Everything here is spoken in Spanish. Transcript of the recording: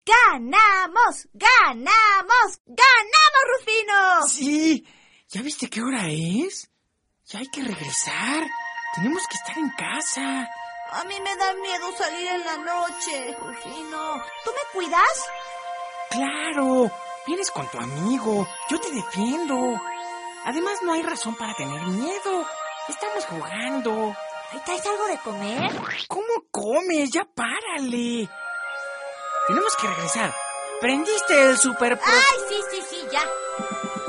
¡Ganamos! ¡Ganamos! ¡Ganamos, Rufino! Sí, ¿ya viste qué hora es? Ya hay que regresar. Tenemos que estar en casa. A mí me da miedo salir en la noche, Rufino. ¿Tú me cuidas? Claro, vienes con tu amigo. Yo te defiendo. Además, no hay razón para tener miedo. Estamos jugando. ¿Ahí traes algo de comer? ¿Cómo comes? Ya párale. Tenemos que regresar. ¿Prendiste el super... ¡Ay, sí, ya!